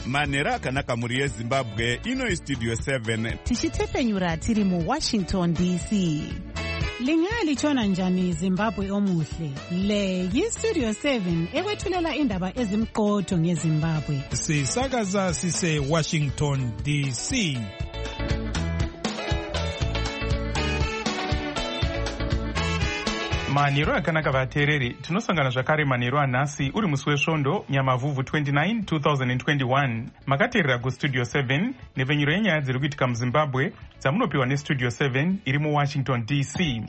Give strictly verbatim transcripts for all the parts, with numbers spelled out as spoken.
manhero akanaka mhuri yezimbabwe. Ino Studio seven tichitepfenyura tiri muWashington D C. Lingalitshona njani Zimbabwe omuhle? Le yiStudio seven ekwethulela indaba ezimqotho ngeZimbabwe. Sisakaza sise Washington D C. Manhero akanaka vateereri, tinosangana zvakare manhero anhasi uri musi wesvondo Nyamavhuvhu twenty-nine twenty twenty-one. Makateerera kuStudio seven nepfenyuro yenyaya dziri kuitika muZimbabwe dzamunopiwa neStudio seven iri muWashington D C.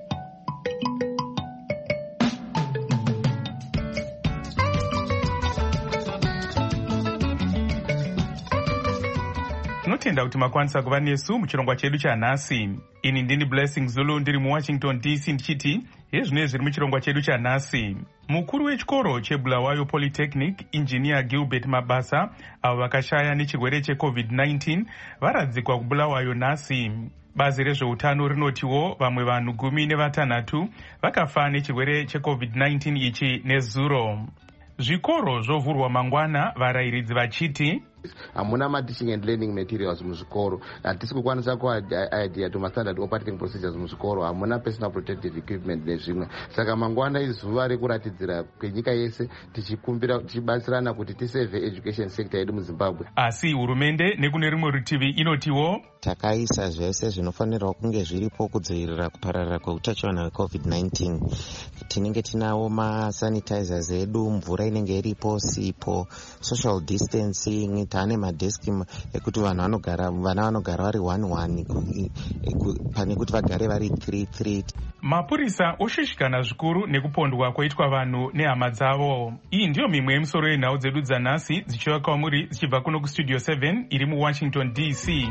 Tinotenda kuti makwanisa kuva nesu muchirongwa chedu chanhasi. Ini ndini Blessing Zulu ndiri muWashington D C ndichiti hezvino zviri muchirongwa chedu chanhasi. Mukuru wechikoro cheBulawayo Polytechnic, Engineer Gilbert Mabasa, avo vakashaya nechirwere checovid nineteen varadzikwa kuBulawayo nhasi. Bazi rezveutano rinotiwo vamwe vanhu gumi nevatanhatu vakafa nechirwere checovid nineteen ichi nezuro. Zvikoro zvovhurwa mangwana, varayiridzi vachiti hamuna ma-teaching and learning materials muzvikoro, hatisi kukwanisa kuadhya to ma-standard operating procedures muzvikoro, hamuna personal protective equipment nezvimwe. Saka mangwana izuva rekuratidzira kwenyika yese tichikumbira tichibatsirana kuti tisave education sector yedu muZimbabwe. Asi hurumende nekune rimwe rutivi inotiwo takaisa zvese zvinofanirwa kunge zviripo kudzivirira kupararira kweutachiona hwecovid nineteen. Tinenge tinawo masanitizers edu, mvura inenge iripo, sipo, social distancing, tane madeski ekuti vanhu vanogara vana vanogara vari one one pane kuti vagare vari three three. Mapurisa oshushikana zvikuru nekupondwa kwaitwa vanhu nehama dzavo. Iyi ndiyo mimwe yemisoro yenhau dzedu dzanhasi dzichiva kwamuri dzichibva kuno kuStudio seven iri muWashington D C.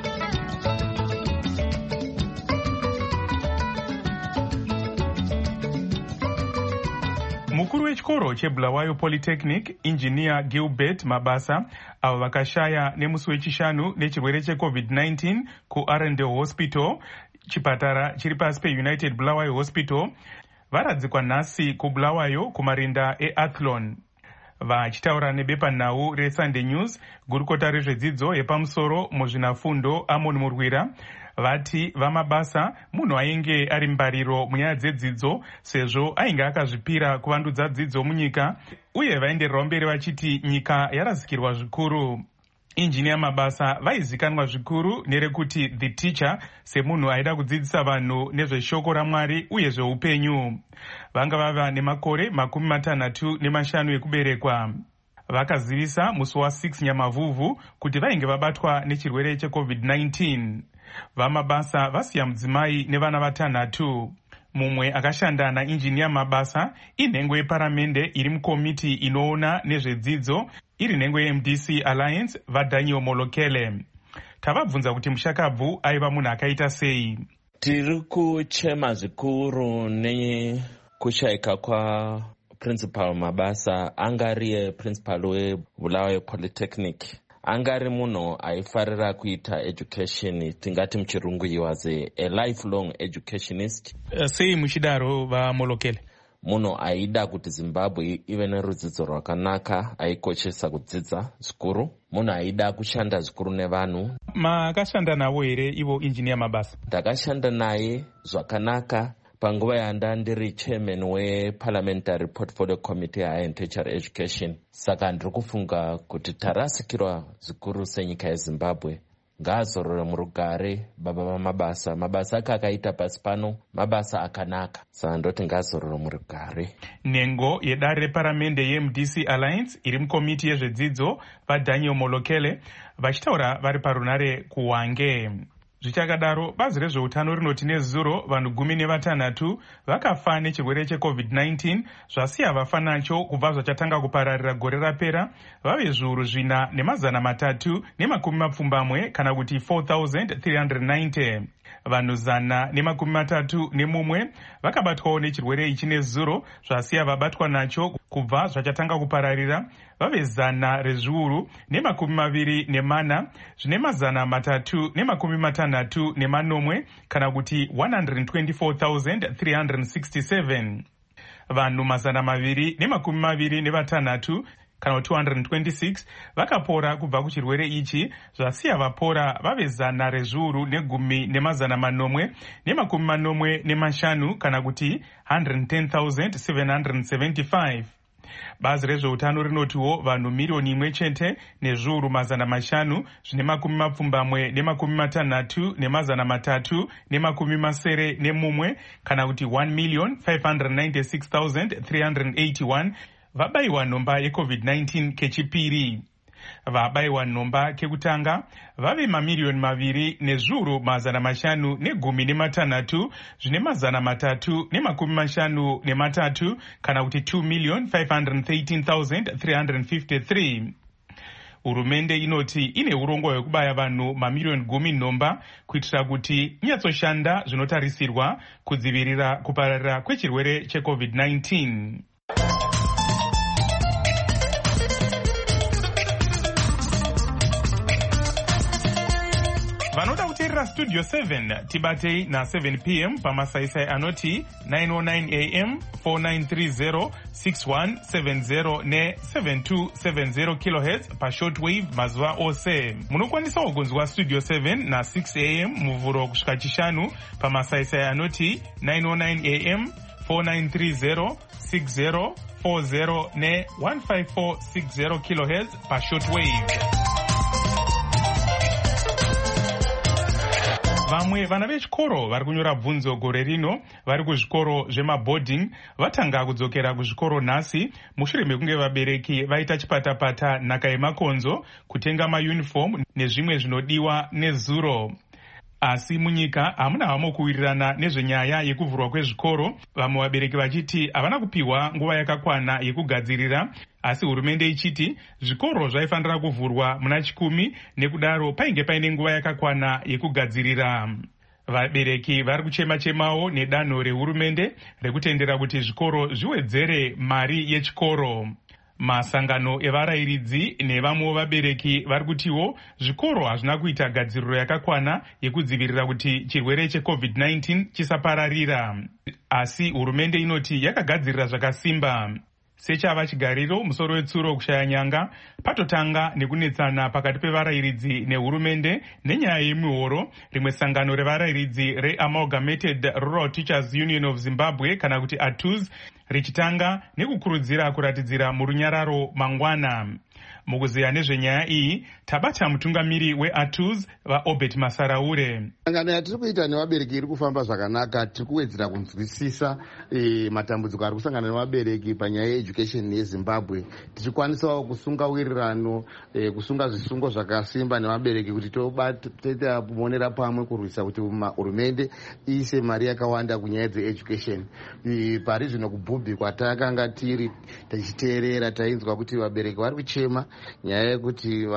Mukuru wechikoro cheBulawayo Polytechnic, Engineer Gilbert Mabasa, avo vakashaya nemusi wechishanu nechirwere checovid nineteen kuArendelle Hospital, chipatara chiri pasi peUnited Bulawayo Hospital, varadzikwa nhasi kuBulawayo kumarinda eAthlone. Vachitaura nebepanhau reSunday News, gurukota rezvedzidzo yepamusoro muzvinafundo Amon Murwira vati vaMabasa munhu ainge ari mbariro munyaya dzedzidzo sezvo ainge akazvipira kuvandudza dzidzo munyika, uye vaendererawo mberi vachiti nyika yarasikirwa zvikuru. Engineer Mabasa vaizikanwa zvikuru nerekuti the teacher, semunhu aida kudzidzisa vanhu nezveshoko raMwari uye zveupenyu. Vanga vava nemakore makumi matanhatu nemashanu ekuberekwa. Vakazivisa musi wa6 Nyamavhuvhu kuti vainge vabatwa nechirwere checovid nineteen. VaMabasa vasiya mudzimai nevana vatanhatu. Mumwe akashanda naEngineer Mabasa inhengo yeparamende iri mukomiti inoona nezvedzidzo iri nhengo yeM D C Alliance, vaDaniel Molokele. Tavabvunza kuti mushakabvu aiva munhu akaita sei. Tiri kuchema zvikuru nekushayika kwa Principal Mabasa, angariye principal weBulawayo Polytechnic. Angari munhu aifarira kuita education, tingati muchirungu he was a, a lifelong educationist. Uh, sei muchidaro vaMolokele? Munhu aida kuti Zimbabwe ive nerudzidzo rwakanaka, aikoshesa kudzidza zvikuru. Munhu aida kushanda zvikuru nevanhu. Makashanda navo here ivo Engineer Mabasa? Ndakashanda naye zvakanaka panguva yanda ndiri chairman weParliamentary Portfolio Committee Higher and Tertiary Education. Saka ndiri kufunga kuti tarasikirwa zvikuru senyika yeZimbabwe. Ngazorore murugare baba vaMabasa. Mabasa ake akaita pasi pano mabasa akanaka, saka ndoti ngazorore murugare. Nhengo yedare reparamende yeM D C Alliance iri mukomiti yezvedzidzo vaDaniel Molokele vachitaura vari parunare kuHwange. Zvichakadaro, bazi rezveutano rinoti nezuro vanhu gumi nevatanhatu vakafa nechirwere checovid nineteen, zvasiya vafa nacho kubva zvachatanga kupararira gore rapera vave zviuru zvina nemazana matatu nemakumi mapfumbamwe kana kuti four thousand three hundred ninety. Vanhu zana nemakumi matatu nemumwe vakabatwawo nechirwere ichi nezuro, zvasiya vabatwa nacho kubva zvachatanga kupararira vave zana rezviuru nemakumi maviri nemana zvine mazana matatu nemakumi matanhatu nemanomwe kana kuti one hundred twenty-four thousand three hundred sixty-seven. Vanhu mazana maviri nemakumi maviri nevatanhatu kana two hundred twenty-six vakapora kubva kuchirwere ichi, zvasiya vapora vave zana rezviuru negumi nemazana manomwe nemakumi manomwe nemashanu kana kuti one hundred ten thousand seven hundred seventy-five. Bazi rezveutano rinotiwo vanhu miriyoni imwe chete nezviuru mazana mashanu zvine makumi mapfumbamwe nemakumi matanhatu nemazana matatu nemakumi masere nemumwe kana kuti one million five hundred ninety-six thousand three hundred eighty-one vabayiwa nhomba yecovid nineteen kechipiri. Vabayiwa nhomba kekutanga vave mamiriyoni maviri nezviuru mazana mashanu negumi nematanhatu zvine mazana matatu nemakumi mashanu nematatu kana kuti two million five hundred thirteen thousand three hundred fifty-three. Hurumende inoti ine urongwa hwekubaya vanhu mamiriyoni gumi nhomba kuitira kuti inyatsoshanda zvinotarisirwa kudzivirira kupararira kwechirwere checovid nineteen. Vanoda kuteerera Studio seven tibatei na seven p m pamasaisai anoti nine oh nine a m four nine three zero six one seven zero ne seven two seven zero kilohertz pashortwave mazuva ose. Munokwanisawo kunzwa Studio seven na six a m muvhuro kusvika chishanu pamasaisai anoti nine oh nine a m four nine three zero six zero four zero ne one five four six zero kilohertz pashortwave. Vamwe vana vechikoro vari kunyora bvunzo gore rino vari kuzvikoro zvemaboarding vatanga kudzokera kuzvikoro nhasi mushure mekunge vabereki vaita chipatapata nhaka yemakonzo kutenga mayunifomu nezvimwe zvinodiwa nezuro. Asi munyika hamuna hamo kuwirirana nezvenyaya yekuvhurwa kwezvikoro, vamwe vabereki vachiti havana kupiwa nguva yakakwana yekugadzirira, asi hurumende ichiti zvikoro zvaifanira kuvhurwa muna chikumi nekudaro painge paine nguva yakakwana yekugadzirira. Vabereki vari kuchema-chemawo nedanho rehurumende rekutendera kuti zvikoro zviwedzere mari yechikoro. Masangano evarayiridzi nevamwe vabereki vari kutiwo zvikoro hazvina kuita gadziriro yakakwana yekudzivirira kuti chirwere checovid nineteen chisapararira. Asi hurumende inoti yakagadzirira zvakasimba. Sechava chigariro musoro wetsuro kushaya nyanga patotanga nekunetsana pakati pevarayiridzi nehurumende nenyaya yemihoro. Rimwe sangano revarayiridzi reAmalgamated Rural Teachers Union of Zimbabwe kana kuti A T U Z richitanga nekukurudzira kuratidzira murunyararo mangwana. Mukuziya nezvenyaya iyi tabata mutungamiri we-A T U Z vaObert Masaraure. Sangano yatiri kuita nevabereki iri kufamba zvakanaka. Tiri kuwedzera kunzwisisa e, matambudziko ari kusangana nevabereki panyaya yeeducation yeZimbabwe, tichikwanisawo kusunga wirirano e, kusunga zvisungo zvakasimba nevabereki kuti toita kumonera pamwe kurwisa kuti hurumende iise mari yakawanda kunyaya dzeeducation. E, pari zvino kubhubhi kwatakanga tiri tichiteerera tainzwa kuti vabereki vari kuchema nyaya yekuti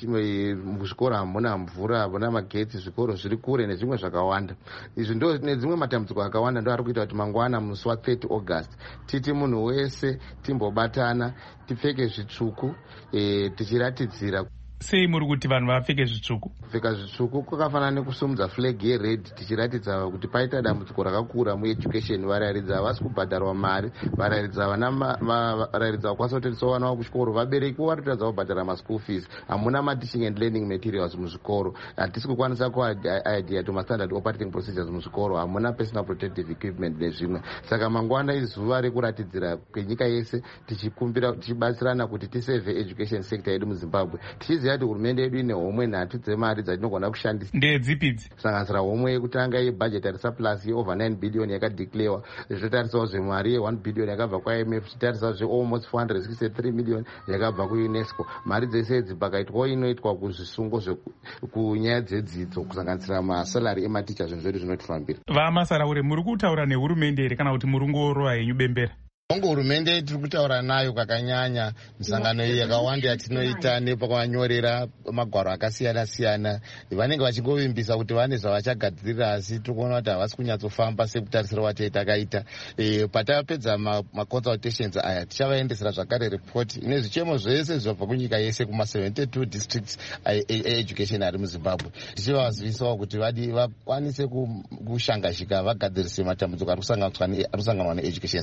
muzvikoro hamuna mvura, hamuna magetsi, zvikoro zviri kure nezvimwe zvakawanda. Izvi ndo nedzimwe matambudziko akawanda ndo ari kuita kuti mangwana musi wa thirty August titi munhu wese timbobatana tipfeke zvitsvuku e, tichiratidzira. Sei muri kuti vanhu vapfeke zvitsvuku? Kupfeka zvitsvuku kwakafanana nekusumudza flag yered tichiratidza kuti paita dambudziko rakakura mueducation. Varayiridzi havasi kubhadharwa mari, varayiridzi havana varayiridzi vakwanisa kutoendesa vana vavo kuchikoro, vabereki vari kuratidza kubhadhara maschool fees, hamuna ma-teaching and learning materials muzvikoro, hatisi kukwanisa kuadhere to ma-standard operating procedures muzvikoro, hamuna personal protective equipment nezvimwe. Saka mangwana izuva rekuratidzira kwenyika yese tichikumbira tichibatsirana kuti tisave education sector yedu muZimbabwe. Tichiziva kuti hurumende yedu ine homwe nhatu dzemari dzatinogona kushandisa. Ndedzipidzi? Kusanganisira homwe yekutanga yebudgetary surplus yeover nine billion yakadeclarewa, zvotarisawo zvemari ye one billion yakabva kwa I M F, zvichitarisawo zvealmost four hundred sixty-three million yakabva kuUNESCO. Mari dzese idzi pakaitwawo inoitwa kuzvisungo kunyaya dzedzidzo kusanganisira masalary ematicha, zvinhu zvedu zvinotifambira. VaMasaraure, muri kutaura nehurumende here kana kuti muri kungorova henyu bembera? Hongu hurumende tiri kutaura nayo kakanyanya. Misangano iyi yakawanda yatinoita nepakanyorera magwaro akasiyana siyana, vanenge vachingovimbisa kuti vane zvavachagadzirira, asi tiri kuona kuti havasi kunyatsofamba sekutarisira wati takaita. E, patapedza maconsultations aya tichavaendesera zvakare report ine zvichemo zvese zvabva kunyika yese kuma seventy-two districts education ari muZimbabwe, tichivazivisawo kuti vadi vakwanise kushangashika vagadzirise matambudziko ari kusanganwa needucation sector.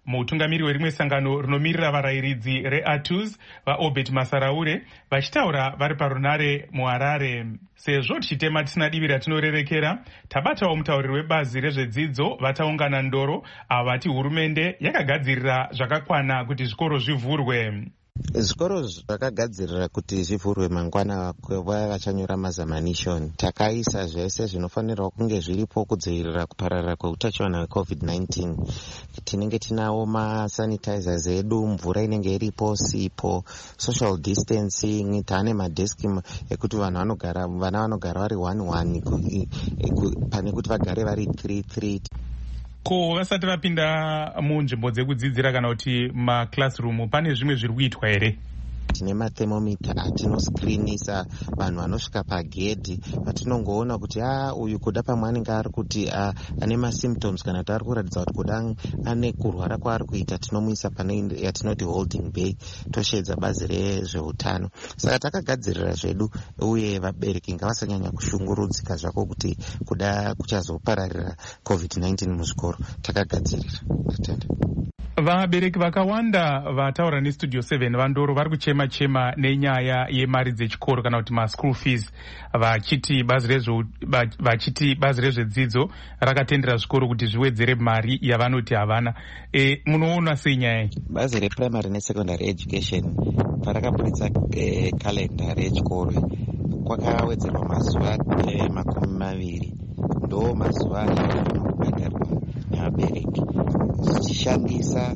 mutungamiri werimwe sangano rinomirira varayiridzi reATUS vaObert Masaraure vachitaura vari parunare muHarare. Sezvo tichitema tisina divi ratinorerekera, tabatawo mutauriri webazi rezvedzidzo vataungana ndoro avo vati hurumende yakagadzirira zvakakwana kuti zvikoro zvivhurwe. Zvikoro zvakagadzirira kuti zvivhurwe mangwana kweva vachanyora mazamanishoni. Takaisa zvese zvinofanirwa kunge zviripo kudzivirira kupararira kweutachiona hwecovid nineteen. Tinenge tinawo masanitizers edu, mvura inenge iripo, sipo, social distancing, taane madeski ekuti vanhu vanogara vana vanogara vari one one pane kuti vagare vari three three. Ko vasati vapinda munzvimbo dzekudzidzira kana kuti maclassroom pane zvimwe zviri kuitwa here? Tine mathermometer atinoskrinisa vanhu vanosvika pagedhi vatinongoona kuti a uyu kuda pamwe anenge ari kuti ane masymptoms kana kuti ari kuratidza kuti kuda ane kurwara kwaari kuita, tinomuisa pane yatinoti holding bay, tosvedza bazi rezveutano. Saka takagadzirira zvedu, uye vabereki ngavasanyanya kushungurudzika zvako kuti kuda kuchazopararira covid nineteen muzvikoro. Takagadzirira. Vabereki vakawanda vataura nestudio seven vandoro vari kuchema chema nenyaya yemari dzechikoro kana kuti maschool fees, vachiti bazi rezvo vachiti bazi rezvedzidzo rakatendera zvikoro kuti zviwedzere mari yavanoti havana. E, munoona sei nyaya? Bazi reprimary nesecondary education parakabuditsa e, kalendari yechikoro kwakawedzerwa mazuva e, makumi maviri ndo mazuva anobhadharwa nevabereki zichishandisa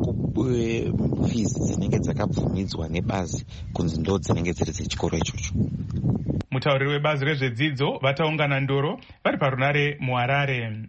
fees dzinenge dzakabvumidzwa nebazi kunzi ndo dzinenge dziri dzechikoro ichocho. Mutauriri webazi rezvedzidzo vataungana ndoro vari parunare muHarare.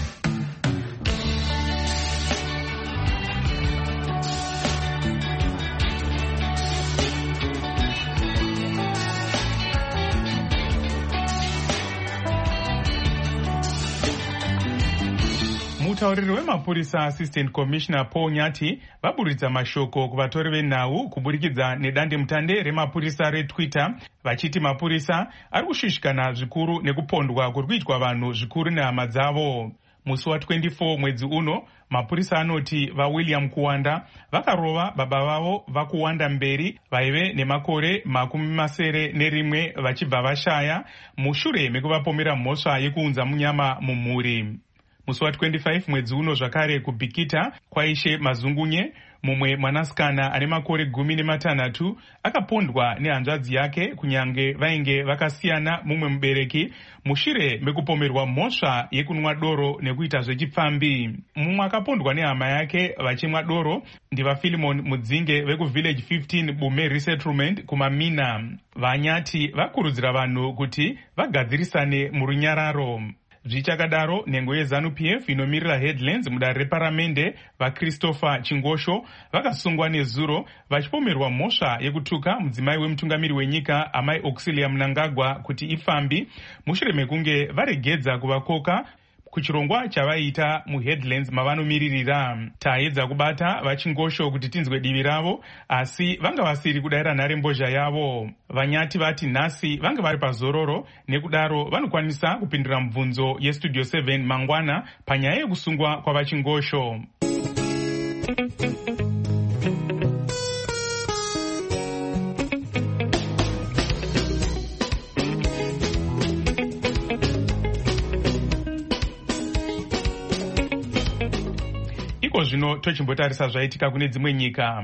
Mutauriri wemapurisa Assistant Commissioner Paul Nyati vaburitsa mashoko kuvatori venhau kuburikidza nedandemutande remapurisa reTwitter vachiti mapurisa ari kushushikana zvikuru nekupondwa kuri kuitwa vanhu zvikuru nehama dzavo. Musi wa twenty-four mwedzi uno, mapurisa anoti vaWilliam Kuwanda vakarova baba vavo vakuwanda mberi vaive nemakore makumi masere nerimwe vachibva vashaya mushure mekuvapomera mhosva yekuunza munyama mumhuri. Musi wa twenty-five mwedzi uno zvakare kuBhikita kwaishe Mazungunye, mumwe mwanasikana ane makore gumi nematanhatu akapondwa nehanzvadzi yake kunyange vainge vakasiyana mumwe mubereki mushure mekupomerwa mhosva yekunwa doro nekuita zvechipfambi. Mumwe akapondwa nehama yake vachimwa doro ndivaPhilemon Mudzinge vekuvillage fifteen Bume Resettlement kumaMina. Vanyati vakurudzira vanhu kuti vagadzirisane murunyararo. Zvichakadaro, nhengo yeZANU-P F inomirira Headlands mudare reparamende vaChristopher Chingosho vakasungwa nezuro vachipomerwa mhosva yekutuka mudzimai wemutungamiri wenyika amai Auxilia Mnangagwa kuti ifambi mushure mekunge varegedza kuvakoka kuchirongwa chavaita muHeadlands mavanomiririra. Taedza kubata vaChingosho kuti tinzwe divi ravo, asi vanga vasiri kudayira nhare mbozha yavo. Vanyati vati nhasi vanga vari pazororo, nekudaro vanokwanisa kupindura mibvunzo yeStudio seven mangwana panyaya yekusungwa kwavaChingosho. Iko zvino tochimbotarisa zvaitika kune dzimwe nyika.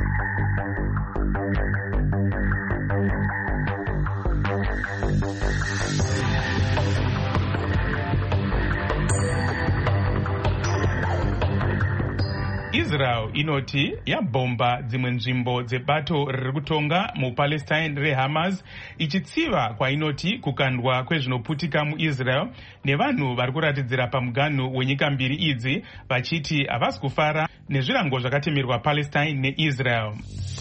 Israel inoti yabhomba dzimwe nzvimbo dzebato riri kutonga muPalestine reHamas, ichitsiva kwainoti kukandwa kwezvinoputika muIsrael nevanhu vari kuratidzira pamuganhu wenyika mbiri idzi vachiti havasi kufara nezvirango zvakatemerwa Palestine neIsrael.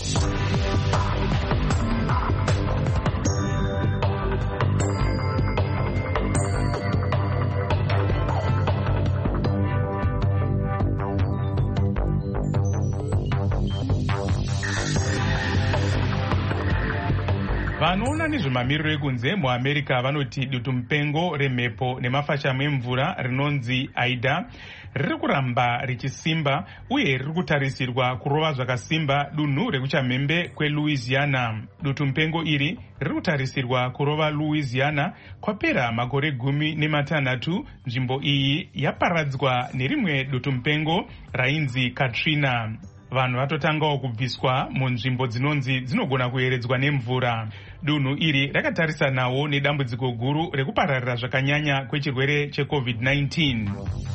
Vanoona nezvemamiriro ekunze muAmerica vanoti dutu mupengo remhepo nemafashamo emvura rinonzi Aida riri kuramba richisimba uye riri kutarisirwa kurova zvakasimba dunhu rekuchamhembe kweLouisiana. Dutu mupengo iri riri kutarisirwa kurova Louisiana kwapera makore gumi nematanhatu. Nzvimbo iyi yaparadzwa nerimwe dutu mupengo rainzi Katrina. Vanhu vatotangawo kubviswa munzvimbo dzinonzi dzinogona kuyeredzwa nemvura. Dunhu iri rakatarisanawo nedambudziko guru rekupararira zvakanyanya kwechirwere checovid nineteen.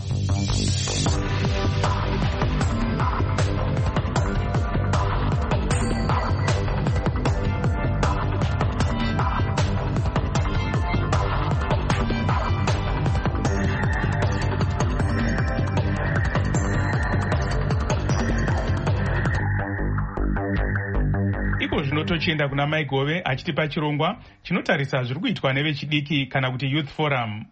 Tochienda kuna Maigove achitipa chirongwa chinotarisa zviri kuitwa nevechidiki kana kuti Youth Forum.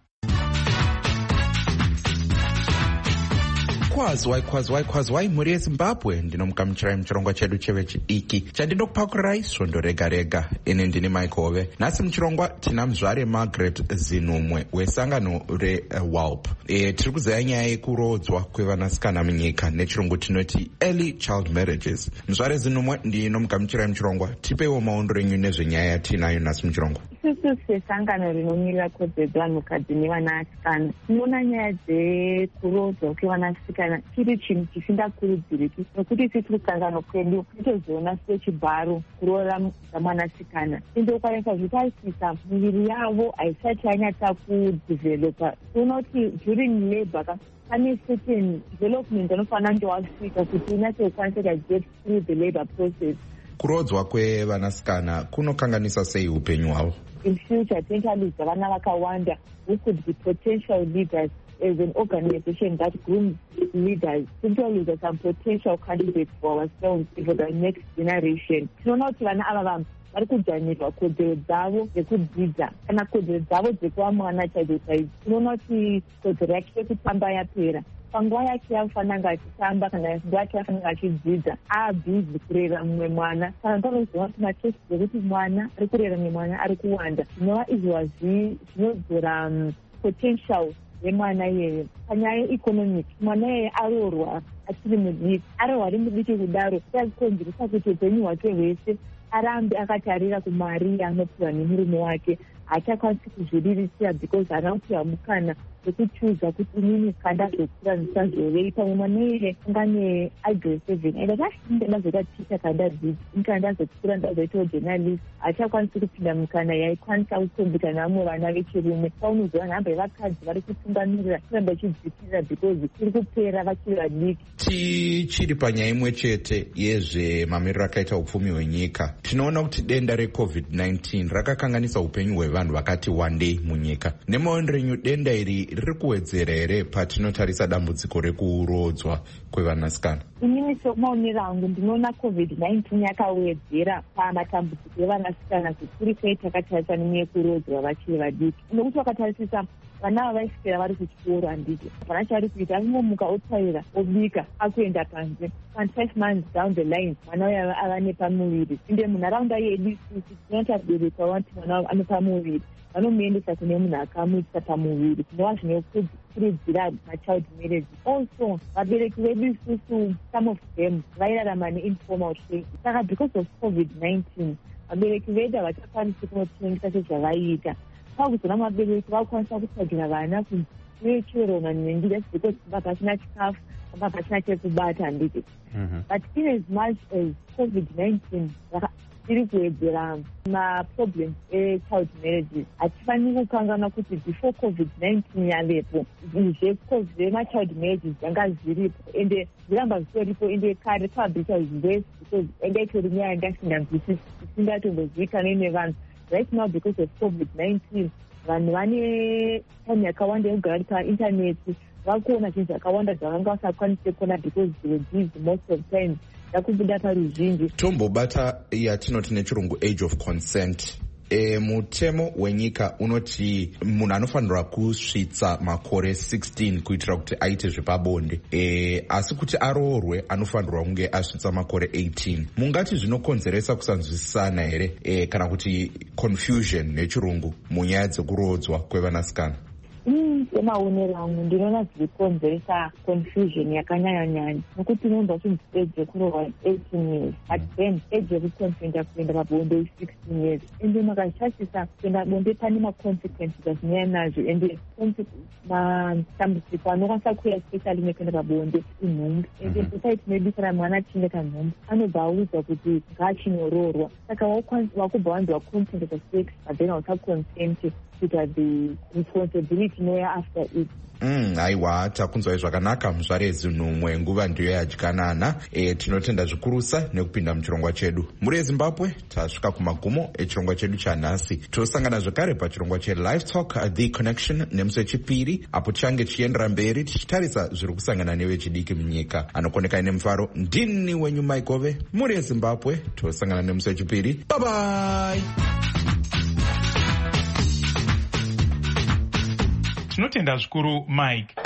Kwazwai kwazwai kwazwai mhuri yeZimbabwe, ndinomukamuchirai muchirongwa chedu chevechidiki chandinokupakurai svondo rega rega. Ini ndini Maikove. Nhasi muchirongwa tina muzvare Margaret Zinumwe wesangano reWALP. E, tiri kuzeya nyaya yekurodzwa kwevanasikana munyika, nechirungu tinoti early child marriages. Muzvare Zinumwe ndinomukamuchirai muchirongwa, tipeiwo maondo renyu nezvenyaya yatinayo nhasi muchirongwa. Isusu sesangano rinomirira kodzero dzevanhukadzi nevanasikana tinoona nyaya dzekurodzwa kwevanasikana chiri chinhu chisingakurudziriki, nokuti isi tiri kusangano kwedu titozoona sechibharo kuroora dzamwanasikana ende ukanyatsa zvitarisa miviri yavo haisati yanyatsa kudhivhelopa. Tinoona kuti during labour pane certain development anofanira kunge wasvika kuti unyatse kukwanisa get through the labour process. Kurodzwa kwevanasikana kunokanganisa sei upenyu hwavo? In future, tingaludza vana vakawanda who could be potential leaders as an organization that grooms leaders. Tingaludza some potential candidates for ourselves for the next generation. Tinoona kuti vana ava vanhu vari kudzvanyirwa kodzero dzavo dzekudzidza kana kodzero dzavo dzekuva mwana chaidzo chaidzo. Tinoona kuti kodzero yake yekutamba yapera. Panguva yake yafanira kunge achitamba kana nguva yake yafanira kunge achidzidza aabhizi kurera mumwe mwana. Kana panozoona kuti makesi dzekuti mwana ari kurera mumwe mwana ari kuwanda, zvinova izvozvi zvinodzora potential yemwana iyeyo. Panyaya yeeconomic, mwana iyeye aroorwa achiri mudiki, aroorwa ari mudiki kudaro chakonzeresa kuti upenyu hwake hwese arambe akatarira kumari yaanopiwa nemurume wake. Haachakwanisi kuzviriritira because haana kupiwa mukana wekuchuza kuti inini kandazokura ndisazovei. Pamwe mwana iyeye angane agrade seven ende kashinde ndazoita ticha kandadzidza nika ndazokura ndazoitawo journalist. Haachakwanisi kupinda mukana yaikwanisa kukombita nevamwe vana vechirume. Paunozoona nhamba yevakadzi vari kutungamirira kuramba ichidzikirira because iri kupera vachiri vadiki. Tichiri panyaya imwe chete yezvemamiriro akaita upfumi hwenyika, tinoona kuti denda recovid nineteen rakakanganisa upenyu hwevanhu vakati wandei munyika. Nemaonero enyu denda iri riri kuwedzera here patinotarisa dambudziko rekurodzwa kwevanasikana? Inini semaonero angu ndinoona covid nineteen yakawedzera pamatambudziko evanasikana zvikuru sei takatarisa nemuyekurodzwa vachiri vadiki. Nokuti vakatarisisa vana ava vaiswera vari kuchikoro handiti hapana chavari kuita, akungomuka otsvaira obika akuenda panze. twenty-five months down the line mwana uyo ava nepamuviri ende munharaunda yedu isusu tinoita kubereka vati mwana anepamuviri vanomuendesa kune munhu akamuitisa pamuviri. Zvinova zvinokurudzira machild marriage. Also vabereki vedu isusu some of them vairarama neinformal trade. Saka because of covid nineteen vabereki vedu havachakwanisi kunotengesa sezvavaiita. Pakuzona vabereki vakukwanisa kutsvagira vana kuchero nendira because vakasina chikafu vakasina chekubata handiti. But in as much as covid nineteen iri kuwedzera maproblems echild marriages, hatifaniri kukangana kuti before covid nineteen yavepo zvemachild marriages zvanga zviripo ende zviramba zvitoripo ende kare kwabvisa zvese because enda itori nyaya yanga isinganzwisisi isingatombozivikanwi nevanhu. Right now because of covid nineteen vanhu vane time yakawanda yekugara ri paintaneti, vakuona zvinhu zvakawanda zvavanga vasakwanise kuona because they were busy most of the time yakubuda paruzhinji. Tombobata yatinoti nechirungu age of consent. E, mutemo wenyika unoti munhu anofanirwa kusvitsa makore sixteen kuitira kuti aite zvepabonde. E, asi kuti aroorwe anofanirwa kunge asvitsa makore eighteen. Mungati zvinokonzeresa kusanzwisisana here e, kana kuti confusion nechirungu munyaya dzekurodzwa kwevanasikana? Mm, semaonero angu ndinoona zviri konzeresa confusion yakanyanya-nyanya nokuti unoonza kuti age yekurohwa eighteen years but then age yekukonsenta kuenda pabonde i-sixteen years ende makashashisa kuenda bonde pane maconsequences azinouya nazvo ende matambudziko anokwanisa kuuya especially nekuenda pabonde inhumbi ende society medu kana mwana achinge kanhumbi anobva audzwa kuti ngaachinoororwa saka wakubva wanzi waconsent pasex but then hausaconsent kuita the responsibility inouya after it. Mm, aiwa takunzwai zvakanaka muzvarezi nhumwe nguva ndiyo yadyanana. E, tinotenda zvikurusa nekupinda muchirongwa chedu. Muri eZimbabwe tasvika kumagumo echirongwa chedu chanhasi. Tosangana zvakare pachirongwa cheLive Talk The Connection nemusi wechipiri apo tichange tichiendera mberi tichitarisa zviri kusangana nevechidiki munyika. Anokoneka ine mufaro ndini wenyu Maikove. Muri eZimbabwe tosangana nemusi wechipiri. Bye bye. Tinotenda zvikuru Mike.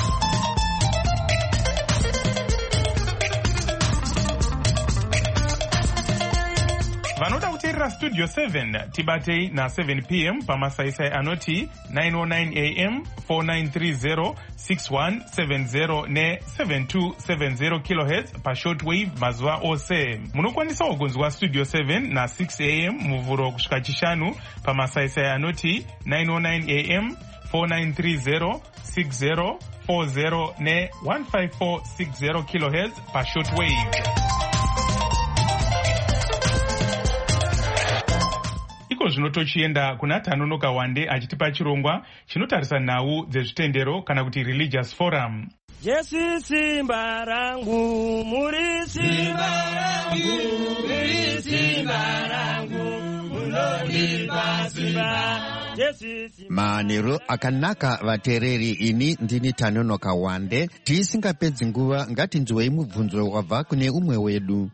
Vanoda kuteerera Studio seven tibatei na seven p m pamasaisai anoti nine oh nine a m four nine three zero six one seven zero ne seven two seven zero kilohertz pashortwave mazuva ose. Munokwanisawo kunzwa Studio seven na six a m muvhuro kusvika chishanu pamasaisai anoti nine oh nine a m four nine three zero six zero four zero ne one five four six zero kilohertz pashortwave. Iko zvino tochienda kuna Tanonoka Wande achitipa chirongwa chinotarisa nhau dzezvitendero kana kuti religious forum. Jesu simba rangu, muri simba rangu, muri simba rangu, munonipa simba. Manero akanaka vatereri, ini ndini Tanonoka Wande. Tisingapedzi nguva ngatinzwei mubvunzo wabva kune umwe wedu.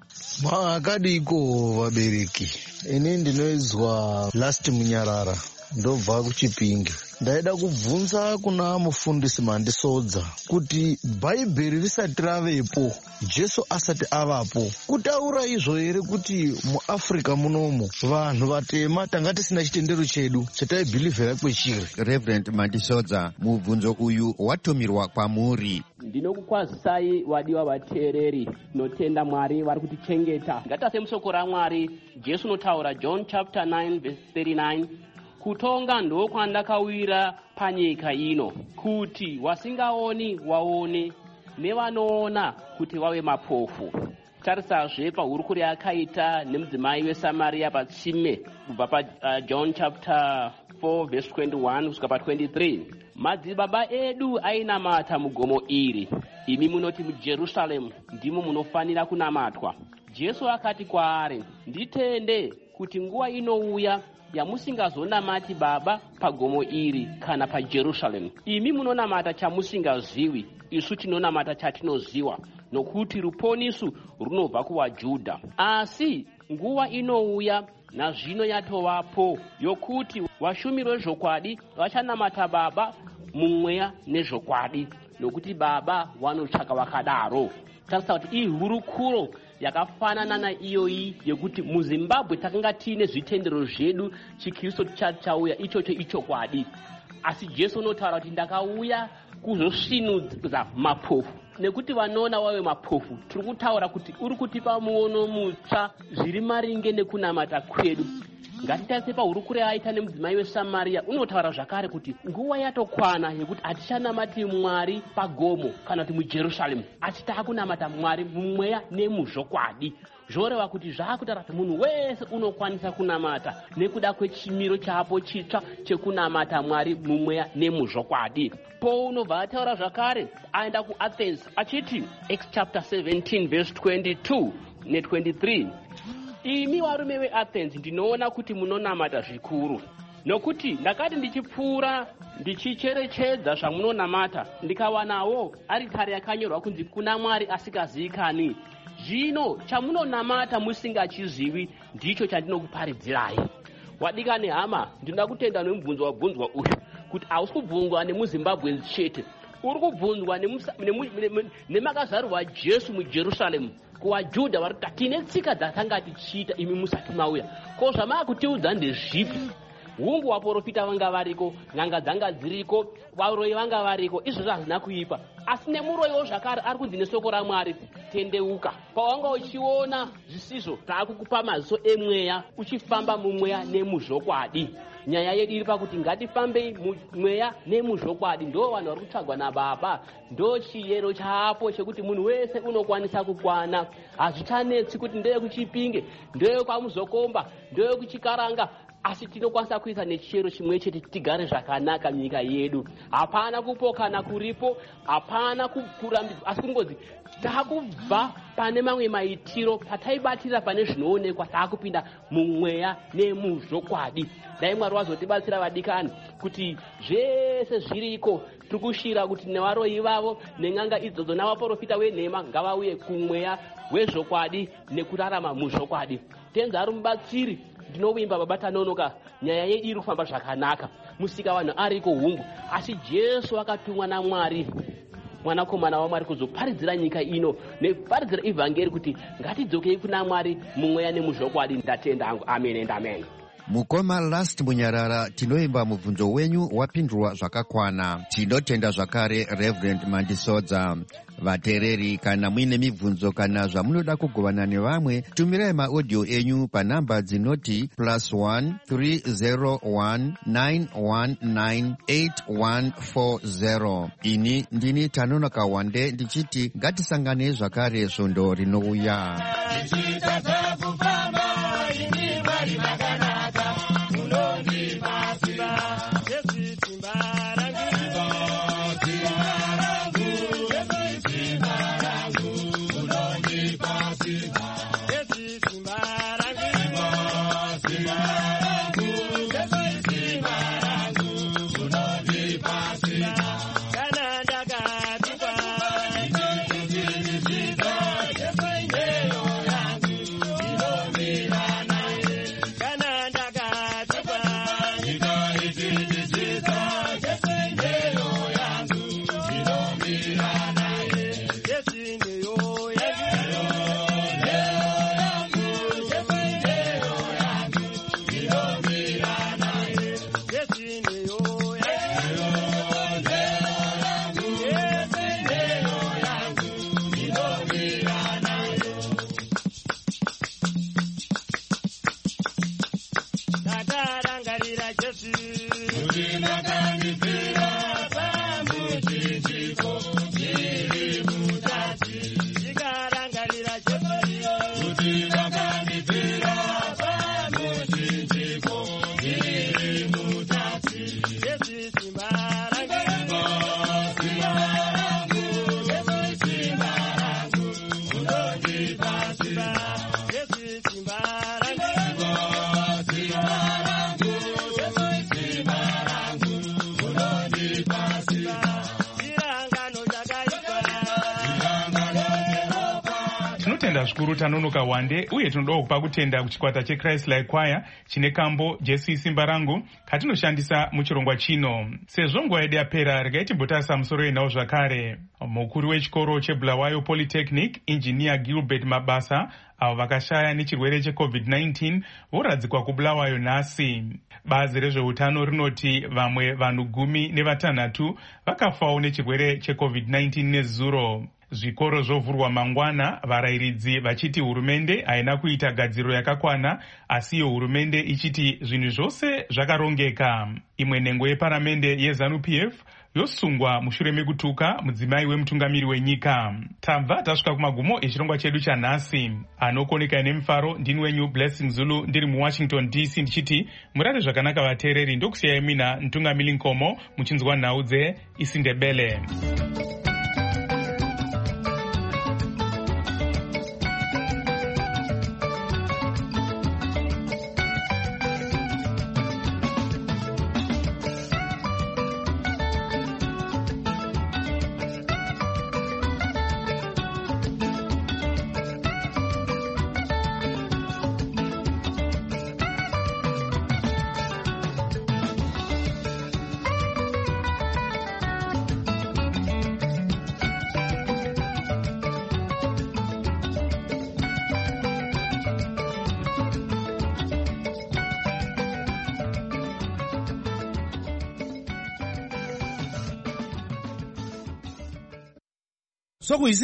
Makadiko vabereki, ini ndinoizwa Last Munyarara, ndobva kuChipinge. Ndaida kubvunza kuna mufundisi Mandisodza kuti Bhaibheri risati ravepo, Jesu asati avapo, kutaura izvo here kuti muAfrica munomu vanhu vatema tanga tisina chitendero chedu chataibhilivhera kwechiri. Reverend Mandisodza, mubvunzo uyu watumirwa kwamuri. Ndinokukwazisai wadiwa vateereri, tinotenda Mwari vari kutichengeta. Ngatase musoko raMwari. Jesu notaura John chapter nine verse thirty-nine. Kutonga ndo kwandakawira panyika ino, kuti wasingaoni waone, nevanoona kuti vave mapofu. Tarisazve pahurukuri yakaita nemudzimai weSamaria patsime kubva pa uh, John chapter four verse twenty-one kusvika pa twenty-three. Madzibaba edu ainamata mugomo iri, imi munoti muJerusaremu ndimo munofanira kunamatwa. Jesu akati kwaari, nditende kuti nguva inouya yamusingazonamati Baba pagomo iri kana paJerusaremu. Imi munonamata chamusingazivi, isu tinonamata chatinoziva, nokuti ruponisu runobva kuvaJudha. Asi nguva inouya nazvino yatovapo yokuti vashumi vezvokwadi vachanamata Baba mumweya nezvokwadi, nokuti Baba vanotsvaka vakadaro. Tarisa kuti iyi hurukuro yakafanana naiyoyi yekuti muZimbabwe takanga tiine zvitendero zvedu chiKristu chauya ichocho ichokwadi. Asi Jesu unotaura kuti ndakauya kuzosvinudza mapofu, nekuti vanoona vave mapofu. Tiri kutaura kuti uri kutipa muono mutsva zviri maringe nekunamata kwedu. Ngatitarise pahurukuro yaita nemudzimai weSamaria, unotaura zvakare kuti nguva yatokwana yekuti hatichanamati Mwari pagomo kana kuti muJerusaremu, asi taakunamata Mwari mumweya nemuzvokwadi. Zvoreva kuti zvakutaura kuti munhu wese unokwanisa kunamata nekuda kwechimiro chapo chitsva chekunamata Mwari mumweya nemuzvokwadi. Paul unobva ataura zvakare aenda kuAthens achiti Acts chapter seventeen verse twenty-two ne twenty-three. Imi varume veAthens ndinoona kuti munonamata zvikuru, nokuti ndakati ndichipfuura ndichicherechedza zvamunonamata ndikawanawo aritari yakanyorwa kunzi kuna Mwari asikazivikani. Zvino chamunonamata musingachizivi ndicho chandinokuparidzirai. Wadikani hama, ndinoda kutenda nemubvunzo wabvunzwa uyu kuti hausi kubvunzwa nemuZimbabwe chete, uri kubvunzwa nemakazarwa Jesu muJerusaremu. KuvaJudha vari tine tsika dzatanga tichiita imi musati mauya. Ko zvamava kutiudza ndezvipi? hungu vaprofita vanga variko, n'anga dzanga dziriko, varoyi vanga variko, izvozvo hazvina kuipa. Asi nemuroyiwo zvakare ari kunzi nesoko raMwari, tendeuka. Pawanga uchiona zvisizvo taakukupa maziso emweya, uchifamba mumweya nemuzvokwadi. Nyaya yedu iri pakuti ngatifambei mumweya nemuzvokwadi. Ndo vanhu vari kutsvagwa naBaba, ndo chiyero chapo chekuti munhu wese unokwanisa kukwana. Hazvichanetsi kuti ndeye kuChipinge, ndeye kwaMuzokomba, ndeye kuChikaranga, asi tinokwanisa kuisa nechiyero chimwe chete tigare zvakanaka munyika yedu. Hapana kupokana kuripo, hapana kurambidzwa, asi kungozi taakubva pane mamwe maitiro, pataibatira pane zvinoonekwa taakupinda mumweya nemuzvokwadi. Dai Mwari wazotibatsira vadikani kuti zvese zviriko tiri kushira kuti nevaroyi vavo nen'anga idzodzo navaprofita venhema ngavauye kumweya wezvokwadi nekurarama muzvokwadi. Tenzi ari mubatsiri, ndinovimba Baba Tanonoka, nyaya yedu iri kufamba zvakanaka. Musika vanhu ariko hungu, asi Jesu akatumwa naMwari, mwanakomana waMwari, kuzoparidzira nyika ino neparidzira ivhangeri kuti ngatidzokei kuna Mwari mumweya nemuzvokwadi. Ndatenda hangu, amen and amen. Mukoma Last Munyarara, tinoimba mubvunzo wenyu wapindurwa zvakakwana. Tinotenda zvakare Reverend Mandisodza. Vatereri, kana muine mibvunzo kana zvamunoda kugovana nevamwe, tumirai maaudio enyu panhamba dzinoti plus one three zero one nine one nine eight one four zero. Ini ndini Tanonoka Wande ndichiti ngatisangane zvakare svondo rinouya. Zvikuru Tanonoka Wande, uye tinoda kupa kutenda kuchikwata cheChrist Like Choir chine kambo Jesu Simba Rangu katinoshandisa muchirongwa chino. Sezvo nguva yedu yapera, regai timbotarisa musoro yenhau zvakare. Mukuru wechikoro cheBulawayo Polytechnic, Engineer Gilbert Mabasa, avo vakashaya nechirwere checovid nineteen voradzikwa kuBulawayo nhasi. Bazi rezveutano rinoti vamwe vanhu gumi nevatanhatu vakafawo nechirwere checovid nineteen nezuro. Zvikoro zvovhurwa mangwana, varayiridzi vachiti hurumende haina kuita gadziro yakakwana, asi iyo hurumende ichiti zvinhu zvose zvakarongeka. Imwe nhengo yeparamende yeZANU-P F yosungwa mushure mekutuka mudzimai wemutungamiri wenyika. Tabva tasvika kumagumo echirongwa chedu chanhasi. Anokoneka nemufaro ndini wenyu Blessing Zulu ndiri muWashington D C ndichiti murare zvakanaka vateereri, ndokusiyai mina Ntungamiri Nkomo muchinzwa nhau dzeIsindebele. sokuisi